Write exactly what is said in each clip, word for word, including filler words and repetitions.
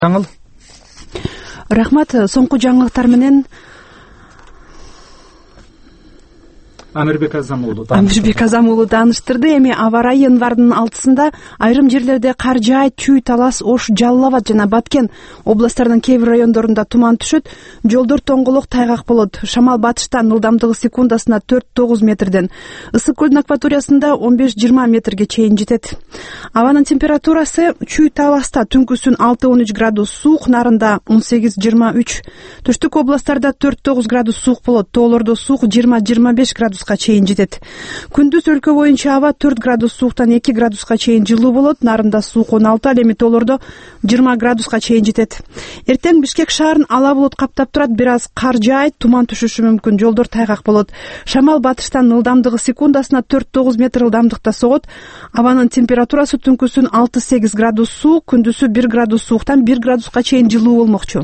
жаңыл. Рахмат. Соңку жаңылыктар менен Амирбек Азам уулу Амирбек Азам уулу тааныштырды. Эми аба ырайы январдын алтысында айрым жерлерде кар жаайт, Чүй, Талас, Ош, Жалал Абад жана Баткен областтарынын кээ бир райондорунда туман түшөт. Жолдор тоңголок, тайгак болот. Шамал батыштан ылдамдыгы секундасына төрт тогуз метрден, ысык көлдүн акваториясында он беш жыйырма метрге чейин жетет. Абанын температурасы Чүй, Таласта түнкүсүн алты он үч градус суук, нарында он сегиз жыйырма үч, түштүк областтарда төрт тогуз градус суук болот. Тоолордо суук жыйырма жыйырма беш градус чейин жетет. Күндүз өлкө боюнча аба төрт градус сууктан эки градуска чейин жылуу болот. Нарында суук он алты, ал эми тоолордо жыйырма градуска чейин жетет. Эртең Бишкек шаарын ала булут каптап турат, бир аз кар жаайт, туман түшүшү мүмкүн, жолдор тайгак болот. Шамал батыштан ылдамдыгы секундасына төрт тогуз метр ылдамдыкта согот. Абанын температурасы түнкүсүн алты сегиз градус суук, күндүзү бир градус сууктан бир градуска чейин жылуу болмокчу.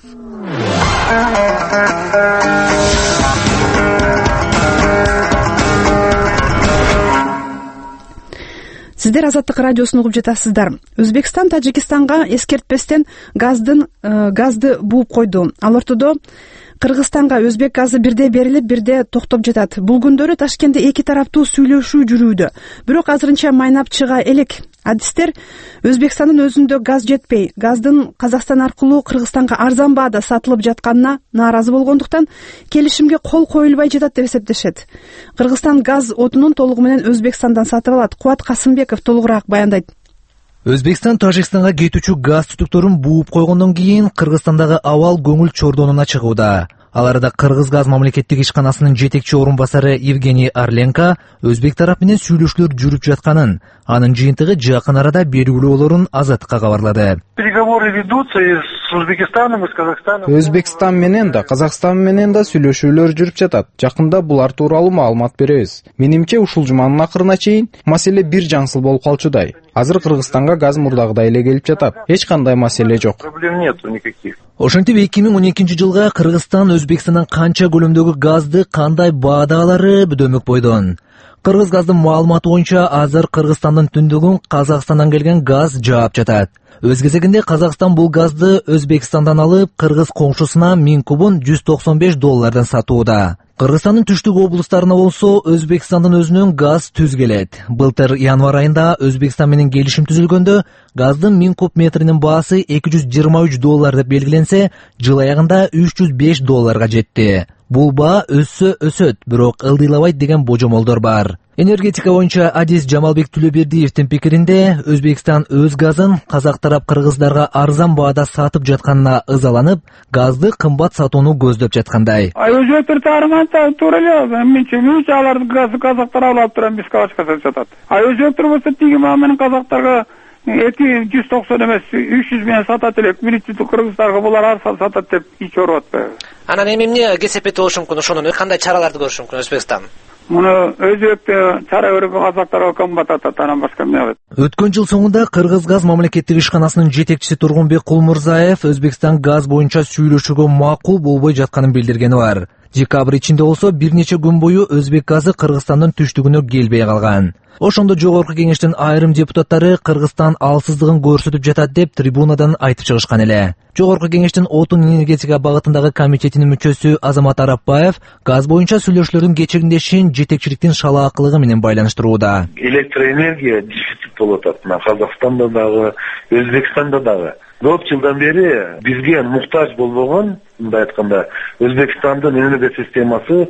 Сиздер Азаттык радиосун угуп жатасыздар. Өзбекстан Тажикстанга эскертпестен газдын газды бууп койду. Ал ортодо Кыргызстанга өзбек газы бирде берилип, бирде токтоп жатат. Бул күндөрү Ташкентте эки тараптуу сүйлөшүү жүрүүдө. Бирок азырынча майнап чыга элек. Адистер Өзбекстандын өзүндө газ жетпей, газдын Казакстан аркылуу Кыргызстанга арзан баада сатылып жатканына нааразы болгондуктан келишимге кол коюлбай жатат деп эсептешет. Кыргызстан газ отунун толугу менен Өзбекстандан сатып алат. Кубат Касымбеков толугураак баяндайт. Өзбекстан Тажикстанга кетүүчү газ түтүктөрүн бууп койгондон кийин Кыргызстандагы абал көңүл чордонуна чыгууда. Ал арада Кыргыз газ мамлекеттик ишканасынын жетекчи орун басары Евгений Орленко Өзбек тарап менен сүйлөшүүлөр жүрүп жатканын, анын жыйынтыгы жакын арада берүүлүү болорун Азаттыкка кабарлады. Переговоры ведутся и с Узбекистаном, и с Казахстаном. Өзбекстан менен да, Казакстан менен да сүйлөшүүлөр жүрүп жатат. Жакында булар тууралуу маалымат беребиз. Менимче ушул жуманын акырына чейин маселе бир жаңсыл болуп калчудай. Азыр Кыргызстанга газ мурдагыдай эле келип жатат. Эч кандай маселе жок. Проблем нет никаких. Ошентип эки миң он экинчи жылга Кыргызстан Өзбекстандан канча көлөмдөгү газды кандай баада алары дөмөк бойдон. Кыргыз газдын маалыматы боюнча азыр Кыргызстандын түндүгүн Казакстандан келген газ жаап жатат. Өз кезегинде Казакстан бул газды Өзбекстандан алып, кыргыз коңшусуна миң кубун жүз токсон беш доллардан сатууда. Кыргызстандын түштүк облустарына болсо Өзбекстандын өзүнөн газ түз келет. Былтыр январь айында Өзбекстан менен келишим түзүлгөндө газдын миң куб метринин баасы эки жүз жыйырма үч доллар деп белгиленсе, жыл аягында үч жүз беш долларга жетти. Бул баа өссө өсөт, бирок ылдыйлабайт деген божомолдор бар. Энергетика боюнча адис Жамалбек Түлөбердиевдин пикиринде, Өзбекстан өз газын казак тарап кыргыздарга арзан баада сатып жатканына ызаланып, газды кымбат сатууну көздөп жаткандай. Өзбектер тарапынан туура эле, менче алардын газды казактар алып турат, биз калачка сатып жатат. А өзбектер болсо тиги менен казактарга эки жүз токсон эмес, үч жүз менен сатат элек. Биринчи кыргыздарга булар арзан сатат деп ич оруп атпайбы. Анан эми эмне кесепети болушу мүмкүн, ошонун кандай чараларды көрүшү мүмкүн Өзбекстан? Муну өзбекте чара көрүп казактарга кымбат атат, анан башка эмне кылат? Өткөн жыл соңунда Кыргыз газ мамлекеттик ишканасынын жетекчиси Тургунбек Кулмурзаев Өзбекстан газ боюнча сүйлөшүүгө макул болбой жатканын билдиргени бар. Декабрь ичинде болсо бир нече күн бою Өзбек газы Кыргызстандын түштүгүнө келбей калган. Ошондо жогорку кеңештин айрым депутаттары Кыргызстан алсыздыгын көрсөтүп жатат деп трибунадан айтып чыгышкан эле. Жогорку кеңештин отун энергетика багытындагы комитетинин мүчөсү Азамат Арапбаев газ боюнча сүйлөшүүлөрдүн кечирилишин жетекчиликтин шалаакылыгы менен байланыштырууда. Электроэнергия дефицит болуп атат. Казакстанда дагы, Өзбекстанда дагы. Көп жылдан бери бизге муктаж болбогон, мындай айтканда, Өзбекстандын энергия системасы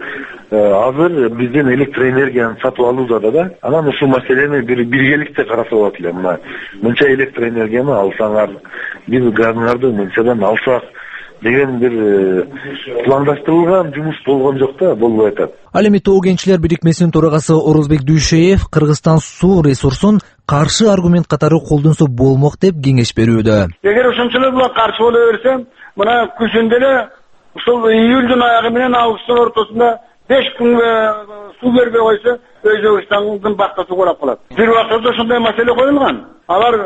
азыр бизден электроэнергияны сатып алууда да. Анан ушул маселени бир биргеликте караса болот эле. Мына мынча электроэнергияны алсаңар, биз газыңарды мынчадан алсак деген бир пландаштырылган жумуш болгон жок да, болбой атат. Ал эми Тоо кенчилер бирикмесинин төрагасы Орозбек Дүйшеев Кыргызстан суу ресурсун каршы аргумент катары колдонсо болмок деп кеңеш берүүдө. Эгер ошончолор буга каршы боло берсе, мына күзүндө эле ушул июлдун аягы менен августтун ортосунда беш күн суу бербей койсо, Өзбекстандын бактысы курап калат. Бир убакытта ошондой маселе коюлган. Алар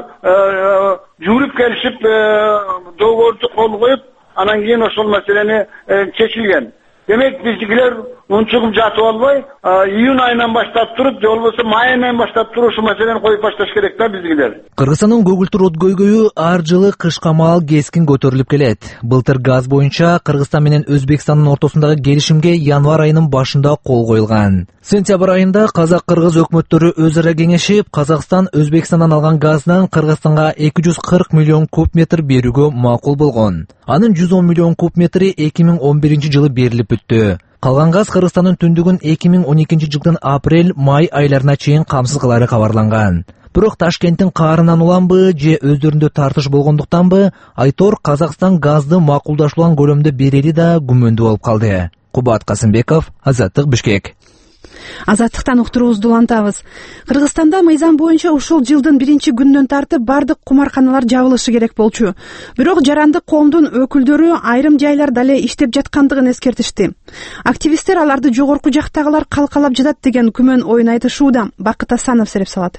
жүрүп келишип, договорду кол коюп, анан кийин ошол маселени чечилген. Demek bizdikilер унчугум жатып албай, июнь айынан баштап туруп, же болбосо май айынан баштап туруп ушу маселени коюп башташ керек да биздикилер. Кыргызстандын көгүлтүр от көйгөйү ар жылы кышка маал кескин көтөрүлүп келет. Былтыр газ боюнча Кыргызстан менен Өзбекстандын ортосундагы келишимге январь айынын башында кол коюлган. Сентябрь айында казак-кыргыз өкмөттөрү өз ара кеңешип, Казакстан Өзбекстандан алган газдан Кыргызстанга эки жүз кырк миллион куб метр берүүгө макул болгон. Анын жүз он миллион куб метри эки миң он биринчи жылы берилип бүттү. Калган газ Кыргызстандын түндүгүн эки миң он экинчи жылдын апрель-май айларына чейин камсыз кылары кабарланган. Бирок Ташкенттин каарынан уламбы же өздөрүндө тартыш болгондуктанбы, Айтор Казакстан газды макулдашылган көлөмдө берери да күмөндүү болуп калды. Кубат Касымбеков, Азаттык, Бишкек. Азаттыктан уктуруубузду улантабыз. Кыргызстанда мыйзам боюнча ушул жылдын биринчи күнүнөн тартып бардык кумарканалар жабылышы керек болчу. Бирок жарандык коомдун өкүлдөрү айрым жайларда эле иштеп жаткандыгын эскертишти. Активисттер аларды жогорку жактагылар калкалап жатат деген күмөн оюн айтышууда. Бакыт Асанов сереп салат.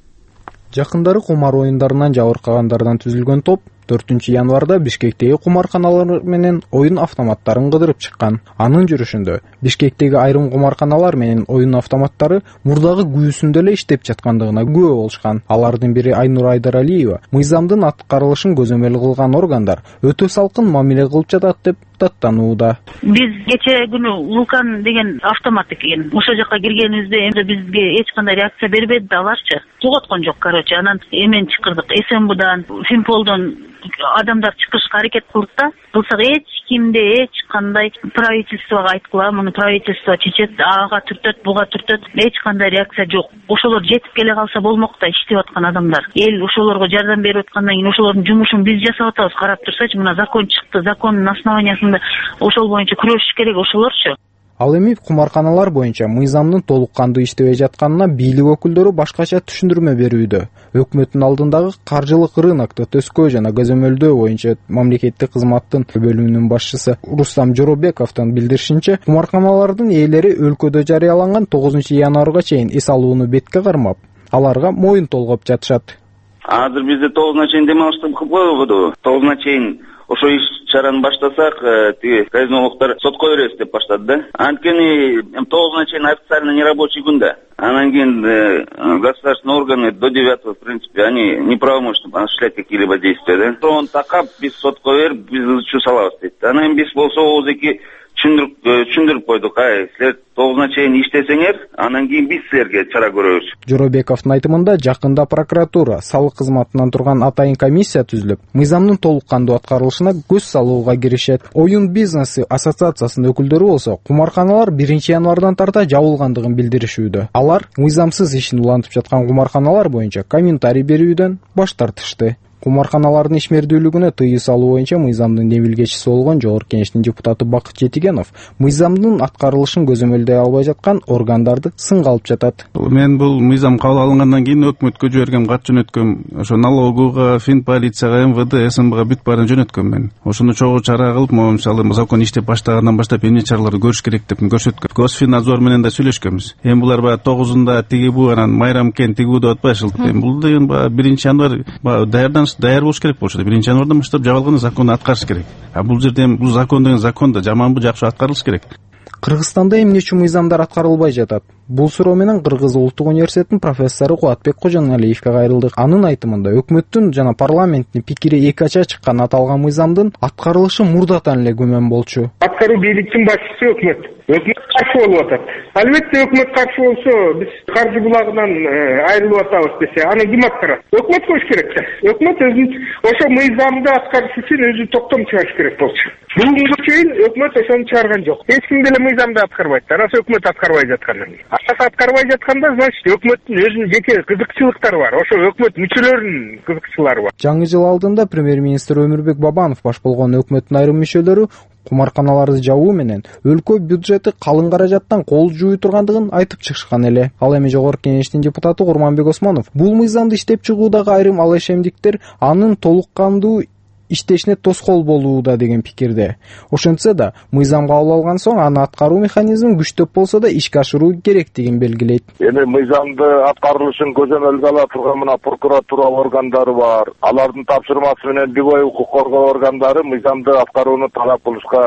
Жакындары кумар оюндарынан жабыркагандардан түзүлгөн топ төртүнчү январда Бишкектеги кумарканалар менен оюн автоматтарын кыдырып чыккан. Анын жүрүшүндө Бишкектеги айрым кумарканалар менен оюн автоматтары мурдагы күйүүсүндө эле иштеп жаткандыгына күбө болушкан. Алардын бири Айнур Айдаралиева мыйзамдын аткарылышын көзөмөл кылган органдар өтө салкын мамиле кылып жатат деп даттанууда. Биз кече күнү Вулкан деген автомат экен. Ошол жака киргенибизде эми бизге эч кандай реакция бербеди да аларчы. Жоготкон жок, короче. Анан эмен чакырдык, СМБдан, Финполдон адамдар чыгышка аракет кылдык да. Кылсак эч кимде эч кандай правительствого айткыла, муну правительство чечет, ага түртөт, буга түртөт, эч кандай реакция жок. Ошолор жетип келе калса болмок да, иштеп аткан адамдар. Эл ошолорго жардам берип аткандан кийин ошолордун жумушун биз жасап атабыз, карап турсачы, мына закон чыкты, закондун основаниясында ошол боюнча күрөшүш керек ошолорчу. Ал эми кумарканалар боюнча мыйзамдын толук кандуу иштебей жатканына бийлик өкүлдөрү башкача түшүндүрмө берүүдө. Өкмөттүн алдындагы каржылык рынокто төскөө жана көзөмөлдөө боюнча мамлекеттик кызматтын бөлүмүнүн башчысы Рустам Жоробековдун билдиришинче, кумарканалардын ээлери өлкөдө жарыяланган тогузунчу январга чейин эс алууну бетке кармап, аларга моюн толгоп жатышат. Азыр бизде тогузуна чейин дем алыштык кылып койбоду. тогузуна чейин ошо иш чараны баштасак, тиги казинологдор сотко беребиз деп баштады да. Анткени тогузуна чейин официально нерабочий күн да. Анан кийин государственные органы до девятого, в принципе, они неправомочны осуществлять какие-либо действия, да. Соны такап, биз сотко берип, биз ызчуу салабыз дейт. Анан биз болсо ооздеки түшүндүрүп түшүндүрүп койдук. Ай, силер тогузуна чейин иштесеңер, анан кийин биз силерге чара көрөбүз. Жоробековдун айтымында жакында прокуратура салык кызматынан турган атайын комиссия түзүлүп, мыйзамдын толук кандуу аткарылышына көз салууга киришет. Оюн бизнеси ассоциациясынын өкүлдөрү болсо, кумарканалар биринчи январдан тарта жабылгандыгын билдиришүүдө. Алар мыйзамсыз ишин улантып жаткан кумарканалар боюнча комментарий берүүдөн баш тартышты. Кумарканалардын ишмердүүлүгүнө тыюу салуу боюнча мыйзамдын демилгечиси болгон Жогорку Кеңештин депутаты Бакыт Жетигенов мыйзамдын аткарылышын көзөмөлдөй албай жаткан органдарды сынга алып жатат. Мен бул мыйзам кабыл алынгандан кийин өкмөткө жибергем, кат жөнөткөм. Ошо налогуга, Финполицияга, эм вэ дэ, эс эм бга бүт баарын жөнөткөм мен. Ошону чогуу чара кылып, могу мисалы закон иштеп баштагандан баштап эмне чараларды көрүш керек деп көрсөткөм. Госфиннадзор менен да сүйлөшкөнбүз. Эми булар баягы тогузунда тиги бу, анан майрам кен тиги бу деп атпайбыз. Эми бул деген баягы биринчи январь даярдан даяр болуш керек болчу. биринчи январдан баштап жабылган законду аткарыш керек. А бул жерде бул закон деген закон да жаманбы, жакшы аткарылыш керек. Кыргызстанда эмне үчүн мыйзамдар аткарылбай жатат? Бул суроо менен Кыргыз улуттук университетинин профессору Кубатбек Кожоналиевге кайрылдык. Анын айтымында өкмөттүн жана парламенттин пикири эки ача чыккан аталган мыйзамдын аткарылышы мурдатан эле күмөн болчу. Аткаруу бийликтин башчысы өкмөт. Өкмөт каршы болуп атат. Албетте өкмөт каршы болсо, биз каржы булагынан айрылып атабыз десе, аны ким аткарат? Өкмөт коюш керек да. Өкмөт өзүн ошо мыйзамды аткарыш үчүн өзү токтом чыгарыш керек болчу. Бүгүнгө чейин өкмөт ошону чыгарган жок. Эч ким деле мыйзамды аткарбайт. Анан өкмөт аткарбай жаткандан кийин. Асас аткарбай жатканда, значит, өкмөттүн өзүнүн жеке кызыкчылыктары бар. Ошо өкмөт мүчөлөрүнүн кызыкчылыгы бар. Жаңы жыл алдында премьер-министр Өмүрбек Бабанов баш болгон өкмөттүн айрым мүчөлөрү кумарканаларды жабуу менен өлкө бюджети калың каражаттан кол жууй тургандыгын айтып чыгышкан эле. Ал эми Жогорку Кеңештин депутаты Курманбек Осмонов бул мыйзамды иштеп чыгуудагы айрым ал ишемдиктер анын толук кандуу иштешине тоскоол болууда деген пикирде. Ошентсе да, мыйзам кабыл алган соң аны аткаруу механизмин күчтөп болсо да ишке ашыруу керектигин белгилейт. Эми мыйзамды аткарылышын көзөмөлгө ала турган мына прокуратура органдары бар. Алардын тапшырмасы менен бир укук коргоо органдары мыйзамды аткарууну талап кылышка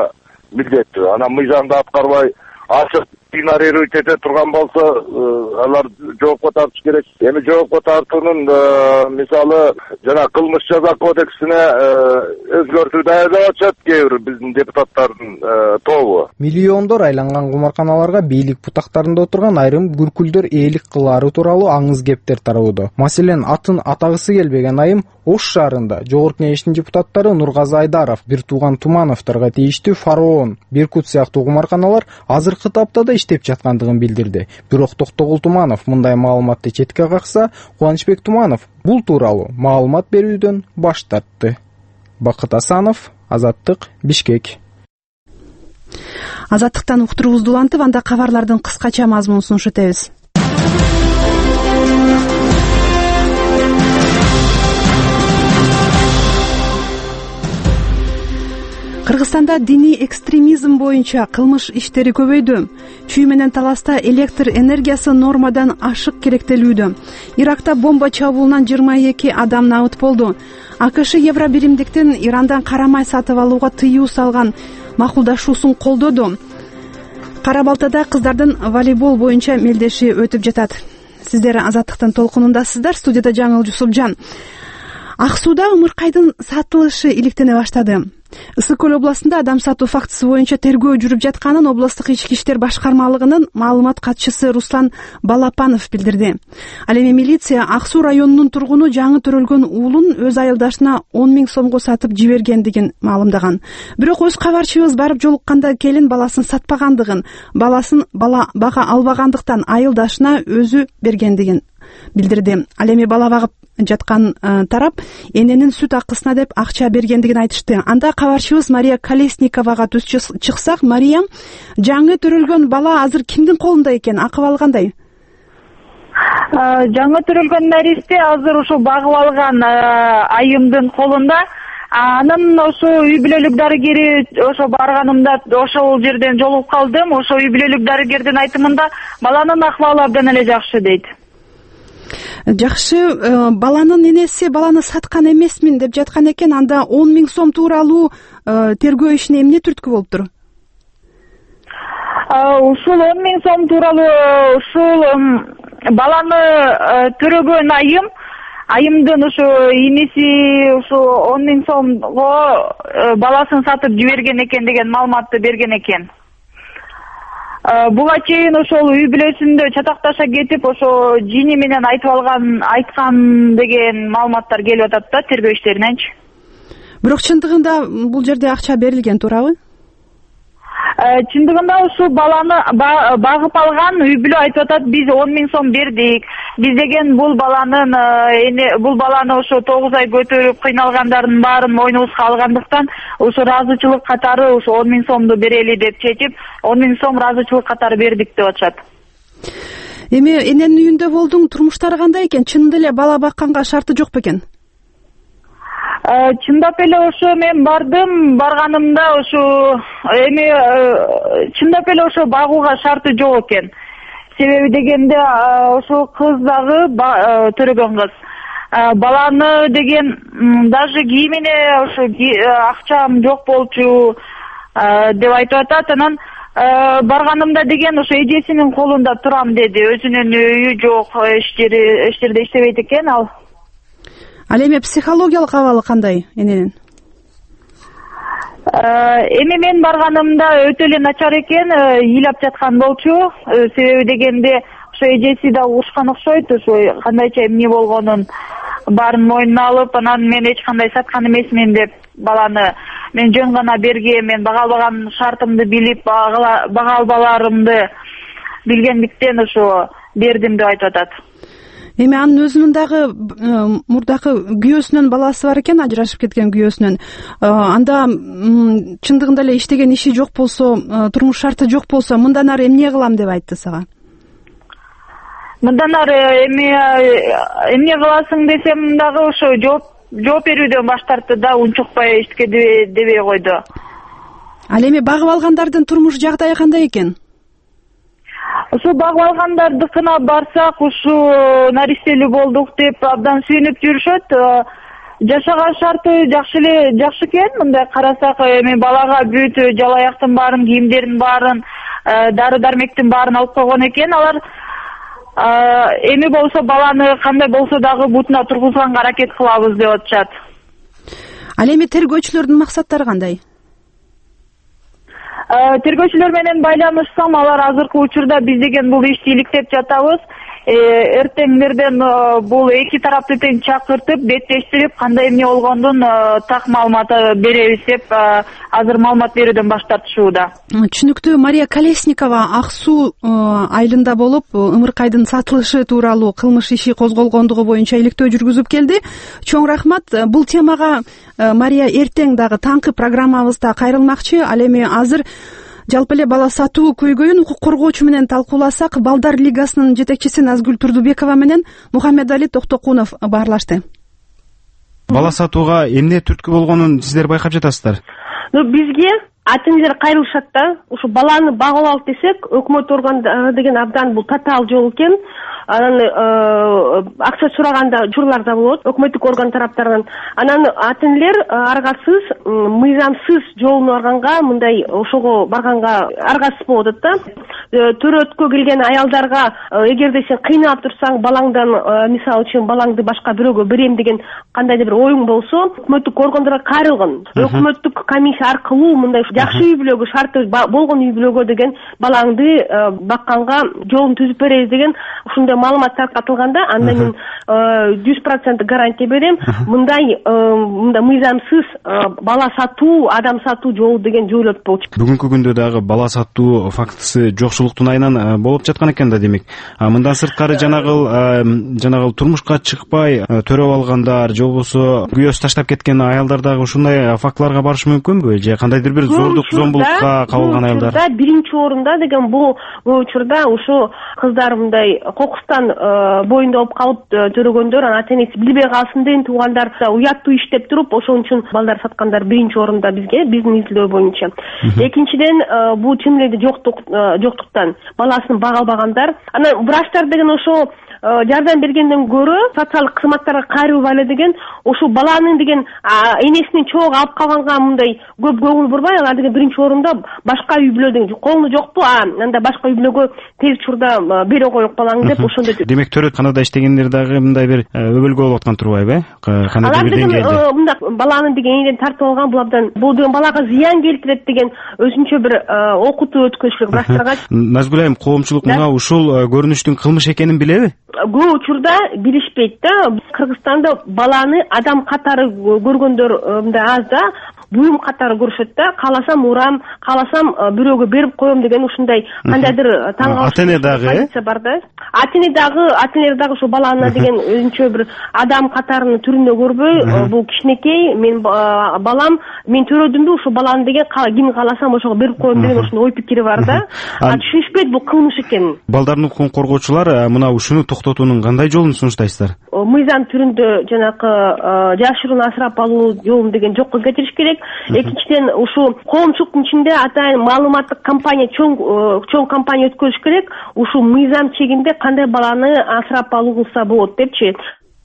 милдеттүү. Анан мыйзамды аткарбай ачык игнорировать эте турган болсо алар жоопко тартыш керек. Эми жоопко тартуунун мисалы жана кылмыш жаза кодексине өзгөртүү даярдап атышат кээ бир биздин депутаттардын тобу. Миллиондор айланган кумарканаларга бийлик бутактарында отурган айрым күркүлдөр ээлик кылаары тууралуу аңыз кептер тарауда. Маселен, атын атагысы келбеген айым Ош шаарында Жогорку Кеңештин депутаттары Нургазы Айдаров, бир тууган Тумановторго тийиштүү Фараон, Беркут сыяктуу кумарканалар азыркы таптада иштеп жаткандыгын билдирди. Бирок Токтогул Туманов мындай маалыматты четке какса, Кубанычбек Туманов бул тууралуу маалымат берүүдөн баш тартты. Бакыт Асанов, Азаттык, Бишкек. Азаттыктан уктуруубузду улантып, анда кабарлардын кыскача мазмунун сунуш этебиз. Кыргызстанда диний экстремизм боюнча кылмыш иштери көбөйдү. Чүй менен таласта электр энергиясы нормадан ашык керектелүүдө. Иракта бомба чабуулунан жыйырма эки адам набыт болду. АКШ Евробиримдиктин Ирандан кара май сатып алууга тыюу салган макулдашуусун колдоду. Кара Балтада кыздардын волейбол боюнча мелдеши өтүп жатат. Сиздер Азаттыктын толкунундасыздар. Студияда Жаңыл Жусупжан. Ак сууда ымыркайдын сатылышы иликтене баштады. Ысык Көл областында адам сатуу фактысы боюнча тергөө жүрүп жатканын облустук ички иштер башкармалыгынын маалымат катчысы Руслан Балапанов билдирди. Ал эми милиция Ак Суу районунун тургуну жаңы төрөлгөн уулун өз айылдашына он миң сомго сатып жибергендигин маалымдаган. Бирок өз кабарчыбыз барып жолукканда келин баласын сатпагандыгын, баласын бала бага албагандыктан айылдашына өзү бергендигин билдирди. Ал эми бала багып жаткан тарап эненин сүт акысына деп акча бергендигин айтышты. Анда кабарчыбыз Мария Колесниковага түз чыксак, Мария, жаңы төрөлгөн бала азыр кимдин колунда экен? Акыбалы кандай? Жаңы төрөлгөн наристе азыр ушул багып алган айымдын колунда. Анын ошо үй бүлөлүк дарыгери ошо барганымда ошол жерден жолугуп калдым. Ошо үй бүлөлүк дарыгердин айтымында баланын акыбалы абдан эле жакшы дейт. Жакшы, баланын энеси баланы саткан эмесмин деп жаткан экен. Анда он миң сом тууралуу тергөө ишине эмне түрткү болуптур? Ушул он миң сом тууралуу ушул баланы төрөгөн айым, айымдын ушу иниси ушу он миң сомго баласын сатып жиберген экен деген маалыматты берген экен. Буга чейин ошол үй бүлөсүндө чатакташа кетип, ошо жини менен айтып алган, айткан деген маалыматтар келип атат да тергөө иштериненчи. Бирок чындыгында бул жерде акча берилген туурабы? Чындыгында ушул баланы багып алган үй бүлө айтып атат, биз он миң сом бердик. Биз деген бул баланын бул баланы ошо тогуз ай көтөрүп кыйналгандардын баарын мойнубузга алгандыктан ошо ыраазычылык катары ошо он миң сомду берели деп чечип, он миң сом ыраазычылык катары бердик деп атышат. Эми эненин үйүндө болдуң, турмуштары кандай экен? Чындап эле бала бакканга шарты жок бекен? Чындап эле ошо мен бардым, барганымда ошо эми чындап эле ошо багууга шарты жок экен. Себеби дегенде ошо кыз дагы төрөгөн кыз. Баланы деген даже кийимине ошо акчам жок болчу деп айтып атат. Анан барганымда деген ошо эжесинин колунда турам деди. Өзүнүн үйү жок, иштери иштерде иштебейт экен ал. Ал эми психологиялык абалы кандай эненин? Эми мен барганымда өтө эле начар экен, ыйлап жаткан болчу. Себеби дегенде ошо эжеси да урушкан окшойт, ошо кандайча эмне болгонун баарын мойнуна алып, анан мен эч кандай саткан эмесмин деп баланы мен жөн гана бергем, мен бага албаган шартымды билип, бага албаларымды билгендиктен ошо бердим деп айтып атат. Эми анын өзүнүн дагы мурдакы күйөөсүнөн баласы бар экен, ажырашып кеткен күйөөсүнөн. Анда чындыгында эле иштеген иши жок болсо, турмуш шарты жок болсо, мындан ары эмне кылам деп айтты сага? Мындан ары эми эмне кыласың десем дагы ошо жооп жооп берүүдөн баш тартты да, унчукпай эчтеке дебей койду. Ал эми багып алгандардын турмуш жагдайы кандай экен? Ушу багып алгандардыкына барсак, ушу наристелүү болдук деп абдан сүйүнүп жүрүшөт. жашаган шарты жакшы эле жакшы экен. Мындай карасак эми балага бүт жалаяктын баарын, кийимдердин баарын, дары дармектин баарын алып койгон экен. Алар эми болсо баланы кандай болсо дагы бутуна тургузганга аракет кылабыз деп атышат. Ал эми тергөөчүлөрдүн максаттары кандай? Тергөөчүлөр менен байланышсам, алар азыркы учурда биз деген бул ишти иликтеп жатабыз. Эртеңдерден бул эки тарапты тең чакыртып, беттештирип, кандай эмне болгондун так маалымат беребиз деп азыр маалымат берүүдөн баш тартышууда. Түшүнүктүү. Мария Колесникова Ак Суу айылында болуп, ымыркайдын сатылышы тууралуу кылмыш иши козголгондугу боюнча иликтөө жүргүзүп келди. Чоң рахмат. Бул темага Мария эртең дагы таңкы программабызда кайрылмакчы. Ал эми азыр жалпы эле бала сатуу көйгөйүн укук коргоочу менен талкууласак, Балдар лигасынын жетекчиси Назгүл Турдубекова менен Мухаммедали Токтокунов баарлашты. Бала сатууга эмне түрткү болгонун сиздер байкап жатасыздар? Бизге ата-энелер кайрылышат да, ушу баланы багып алып десек, өкмөт органдары деген абдан бул татаал жол экен. Анан акча сураганда журларда болот, өкмөттүк орган тараптарынан. Анан ата-энелер аргасыз, мыйзамсыз жолуна барганга, мындай ошого барганга аргасыз болуп атат да. Төрөткө келген аялдарга эгерде сен кыйнап турсаң, балаңдан, мисалы үчүн балаңды башка бирөөгө берем деген кандайдыр бир оюң болсо, өкмөттүк органдарга кайрылган. Өкмөттүк комиссия аркылуу мындай жакшы үй бүлөгө, шарты болгон үй бүлөгө деген балаңды бакканга жолун түзүп беребиз деген ушундай маалымат таркатылганда, анда мен жүз процент гарантия берем, мындай мындай мыйзамсыз бала сатуу, адам сатуу жолу деген жоюлат болчу. Бүгүнкү күндө дагы бала сатуу фактысы жокчулуктун айынан болуп жаткан экен да, демек. Мындан сырткары жанагыл жанагыл турмушка чыкпай төрөп алгандар, же болбосо күйөөсү таштап кеткен аялдар дагы ушундай фактыларга барышы мүмкүнбү? Же кандайдыр бир зордук, зомбулукка кабылган аялдар? Биринчи орунда деген бул учурда ушу кыздар мындай кокустан боюнда болуп калып төрөгөндөр, анан ата-энеси билбей калсын деген туугандар уяттуу иштеп туруп, ошон үчүн балдар саткандар биринчи орунда бизге, биздин изилдөө боюнча. Экинчиден, бул чын эле жоктук жоктуктан баласын бага албагандар. Анан врачтар деген ошо жардам бергенден көрө социалдык кызматтарга кайрылып эле деген, ошо баланын деген энесинин чогуу алып калганга мындай көп көңүл бурбай, алар деген биринчи орунда башка үй бүлөдөн колуну жокпу, анда башка үй бүлөгө тез учурда бере коелук балаңды деп ошондой. Демек төрөтканада иштегендер дагы мындай бир өбөлгө болуп аткан турбайбы? Кандайдыр бир деңгээлде. Мындай баланы деген энеден тартып алган, бул абдан бул деген балага зыян келтирет деген өзүнчө бир окутуу өткөрүш керек врачтарга. Назгүл айым, коомчулук мына ушул көрүнүштүн кылмыш экенин билеби? Көп учурда билишпейт да. Кыргызстанда баланы адам катары көргөндөр мындай аз да, буюм катары көрүшөт да. Кааласам урам, кааласам бирөөгө берип коем деген ушундай кандайдыр таң калыш. Ата-эне дагы бар да. Ата-эне дагы, ата-энелер дагы ушу баланы деген өзүнчө бир адам катарынын түрүндө көрбөй, бул кичинекей, мен балам, мен төрөдүмбү, ушу баланы деген ким кааласам ошого берип коем деген ушундай ой пикири бар да. Түшүнүшпөйт бул кылмыш экенин. Балдардын укугун коргоочулар мына ушуну токтотуунун кандай жолун сунуштайсыздар? Мыйзам түрүндө жанакы жашыруун асырап алуу жолун деген жокко кетириш керек. Экинчиден, ушу коомчулуктун ичинде атайын маалыматтык кампания, чоң чоң кампания өткөрүш керек. Ушу мыйзам чегинде кандай баланы асырап алуулса болот депчи.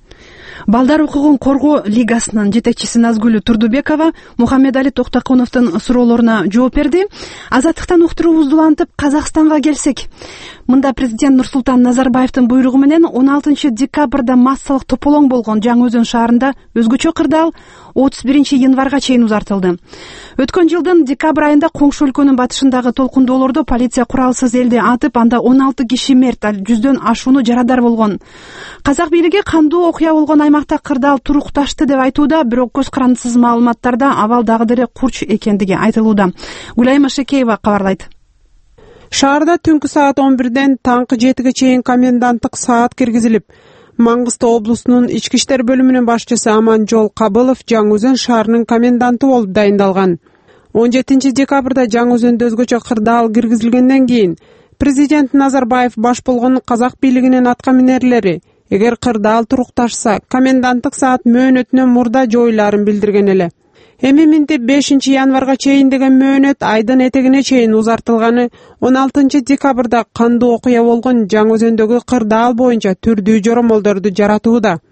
Балдар укугун коргоо лигасынын жетекчиси Назгүл Турдубекова Мухаммедали Токтокуновдун суроолоруна жооп берди. Азаттыктан уктуруубузду улантып Казакстанга келсек, мында президент Нурсултан Назарбаевдин буйругу менен он алтынчы декабрда массалык тополоң болгон Жаңы Өзөн шаарында өзгөчө кырдаал отуз биринчи январга чейин узартылды. Өткөн жылдын декабрь айында коңшу өлкөнүн батышындагы толкундоолордо полиция куралсыз элди атып, анда он алты киши мерт, ал жүздөн ашууну жарадар болгон. Казак бийлиги кандуу окуя болгон аймакта кырдаал турукташты деп айтууда, бирок көз карандысыз маалыматтарда абал дагы деле курч экендиги айтылууда. Гүлайым Ашекеева кабарлайт. Шаарда түнкү саат он бирден таңкы жетиге чейин коменданттык саат киргизилип, Маңгыстау облусунун ички иштер бөлүмүнүн башчысы Аманжол Кабылов Жаңы Өзөн шаарынын коменданты болуп дайындалган. он жетинчи декабрда Жаңы Өзөндө өзгөчө кырдаал киргизилгенден кийин президент Назарбаев баш болгон казак бийлигинин атка минерлери эгер кырдаал турукташса, коменданттык саат мөөнөтүнөн мурда жоюларын билдирген эле. Эми минтип бешинчи январга чейин деген мөөнөт айдын этегине чейин узартылганы он алтынчы декабрда кандуу окуя болгон Жаңы Өзөндөгү кырдаал боюнча түрдүү жоромолдорду жаратууда.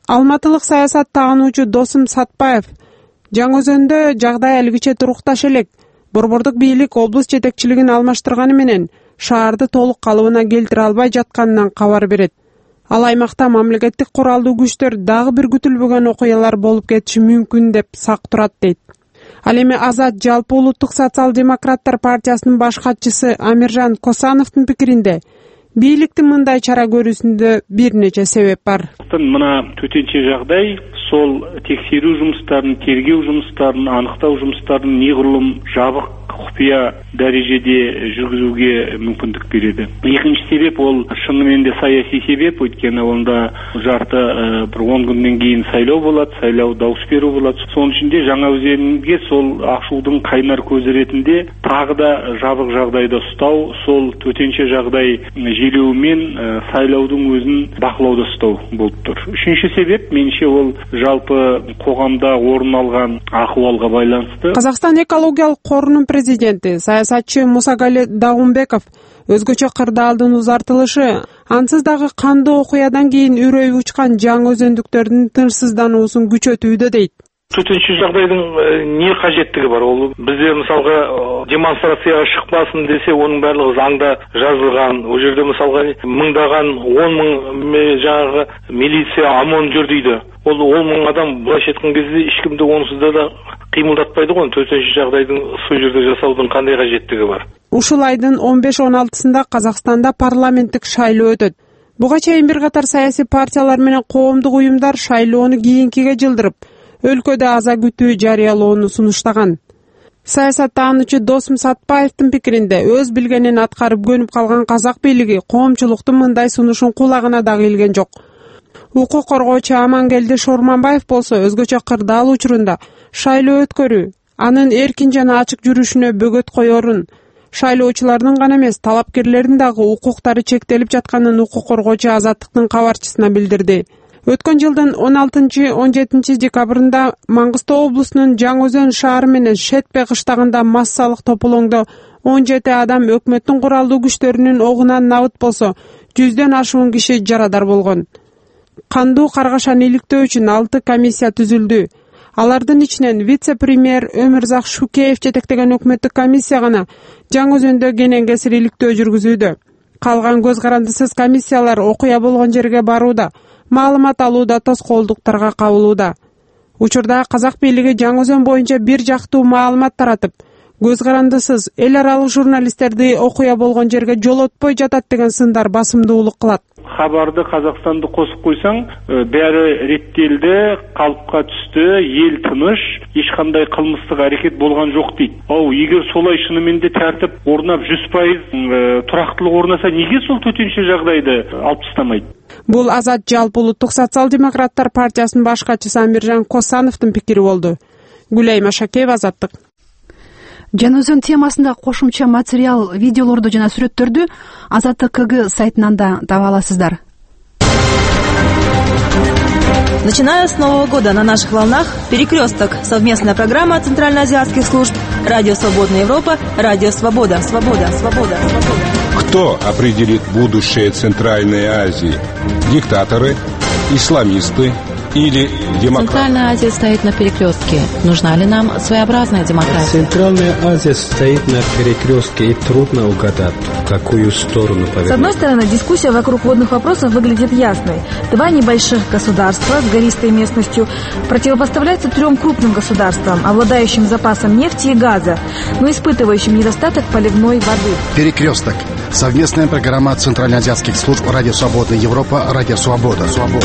Алматылык саясат таануучу Досум Сатпаев Жаңы Өзөндө жагдай алгыча турукташ элек. Борбордук бийлик облус жетекчилигин алмаштырганы менен шаарды толук калыбына келтире албай жатканынан кабар берет. Ал аймакта мамлекеттик куралдуу күчтөр дагы бир күтүлбөгөн окуялар болуп кетиши мүмкүн деп сак турат дейт. Ал эми Азат жалпы улуттук социал-демократтар партиясынын баш катчысы Амиржан Косановдун пикиринде бийликтин мындай чара көрүүсүндө бир нече себеп бар. Мына төтенче жагдай сол текшерүү жумуштарын, тергөө жумуштарын, аныктоо жумуштарын негрлум жабык купуя дарежеде жүргүзүүгө мүмкүндүк береді. Экинчи себеп ол шынымен де саясий себеп, өйткені онда жарты бір он күндөн кийин сайлоо болот, сайлоо дауыс берүү болот. Сонун ичинде Жаңа Өзенге сол ашуудун кайнар көзү ретинде тагы да жабык жагдайда ұстау, сол төтенче жагдай желеүү менен сайлоодун өзүн бакылоодо ұстау болуп тур. Үчүнчү себеп менимче ол жалпы коомдо орун алган акыбалга байланыштуу. Казакстан экологиялык корунун президенти саясатчы Мусагали Даумбеков өзгөчө кырдаалдын узартылышы ансыз дагы кандуу окуядан кийин үрөйү учкан жаңы өзөндүктөрдүн тынчсыздануусун күчөтүүдө дейт. Төтенче жагдайдын не кажеттиги бар? Ол бизде мисалга демонстрацияга чыкпасын десе, онун баардыгы заңда жазылган. Ол жерде мисалга мыңдаган он миң жаңагы милиция ОМОН жүр дейди. Ол он миң адам былайча айткан кезде эч кимди онсузда да кыймылдатпайды го. Төтенче жагдайдын ушул жерде жасаудун кандай кажеттиги бар? Ушул айдын он беш он алтысында Казакстанда парламенттик шайлоо өтөт. Буга чейин бир катар саясий партиялар менен коомдук уюмдар шайлоону кийинкиге жылдырып, өлкөдө аза күтүү жарыялоону сунуштаган. Саясат таануучу Досум Сатпаевдин пикиринде өз билгенин аткарып көнүп калган казак бийлиги коомчулуктун мындай сунушун кулагына дагы илген жок. Укук коргоочу Амангелди Шорманбаев болсо өзгөчө кырдаал учурунда шайлоо өткөрүү, анын эркин жана ачык жүрүшүнө бөгөт коерун, шайлоочулардын гана эмес, талапкерлердин дагы укуктары чектелип жатканын укук коргоочу Азаттыктын кабарчысына билдирди. Өткөн жылдын он алтынчы он жетинчи декабрында Маңгыстау облусунун Жаңы Өзөн шаары менен Шетпе кыштагында массалык тополоңдо он жети адам өкмөттүн куралдуу күчтөрүнүн огунан набыт болсо, жүздөн ашуун киши жарадар болгон. Кандуу каргашаны иликтөө үчүн алты комиссия түзүлдү. Алардын ичинен вице-премьер Өмүрзак Шукеев жетектеген өкмөттүк комиссия гана Жаңы Өзөндө кенен кесир иликтөө жүргүзүүдө. Калган көз карандысыз комиссиялар окуя болгон жерге барууда, маалымат алууда, тоскоолдуктарга кабылууда. Учурда казак бийлиги Жаңы Өзөн боюнча бир жактуу маалымат таратып, көз карандысыз эл аралык журналисттерди окуя болгон жерге жолотпой жатат деген сындар басымдуулук кылат. Хабарды Казакстанды косуп койсоң, баары реттелди, калыпка түштү, эл тыныч, эч кандай кылмыстык аракет болгон жок дейт. Ау, эгер солай шынымен де тартип орнап жүз пайыз турактуулук орнаса, неге сол төтенче жагдайды алып тастамайт? Бул Азат жалпы улуттук социал-демократтар партиясынын баш катчысы Амиржан Косановдун пикири болду. Гүлайма Ашакеева, Азаттык. Жаңы Өзөн темасында кошумча материал, видеолорду жана сүрөттөрдү Азаттык КГ сайтынан да таба аласыздар. Начиная с Нового года на наших волнах «Перекресток» — совместная программа центральноазиатских служб «Радио Свободная Европа», «Радио Свобода», «Свобода», «Свобода», «Свобода». Кто определит будущее Центральной Азии? Диктаторы, исламисты или демократы? Центральная Азия стоит на перекрестке. Нужна ли нам своеобразная демократия? Центральная Азия стоит на перекрестке, и трудно угадать, в какую сторону повернуть. С одной стороны, дискуссия вокруг водных вопросов выглядит ясной. Два небольших государства с гористой местностью противопоставляются трем крупным государствам, обладающим запасом нефти и газа, но испытывающим недостаток поливной воды. Перекресток. Совместная программа центральноазиатских служб «Радио Свободная Европа», «Радио Свобода». Свобода.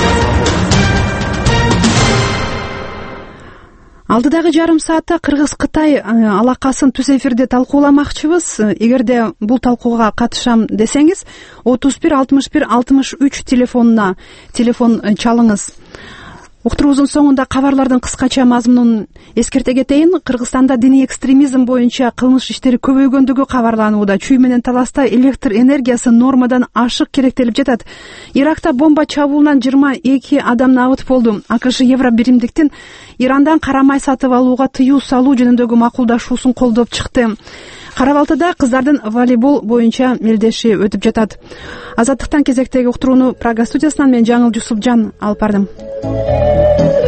Алдыдагы жарым саатта Кыргыз-Кытай алакасын түз эфирде талкууламакчыбыз. Эгерде бул талкууга катышам десеңиз, отуз бир алтымыш бир алтымыш үч телефонуна телефон чалыңыз. Уктуруубуздун соңунда кабарлардын кыскача мазмунун эскерте кетейин. Кыргызстанда диний экстремизм боюнча кылмыш иштери көбөйгөндүгү кабарланууда. Чүй менен таласта электр энергиясы нормадан ашык керектелип жатат. Иракта бомба чабуулунан жыйырма эки адам набыт болду. АКШ Евробиримдиктин Ирандан карамай сатып алууга тыюу салуу жөнүндөгү макулдашуусун колдоп чыкты. Кара Балтада кыздардын волейбол боюнча мелдеши өтүп жатат. Азаттыктан кезектеги уктурууну Прага студиясынан мен Жаңыл Жусупжан алып бардым.